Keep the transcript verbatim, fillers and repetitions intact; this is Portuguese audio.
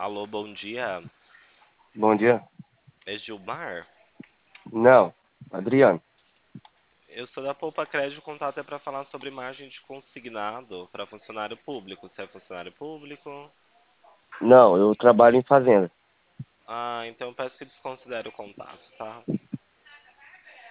Alô, bom dia. Bom dia. É Gilmar? Não, Adriano. Eu sou da Poupa Crédito, o contato é para falar sobre margem de consignado para funcionário público. Você é funcionário público? Não, eu trabalho em fazenda. Ah, então eu peço que desconsidere o contato, tá?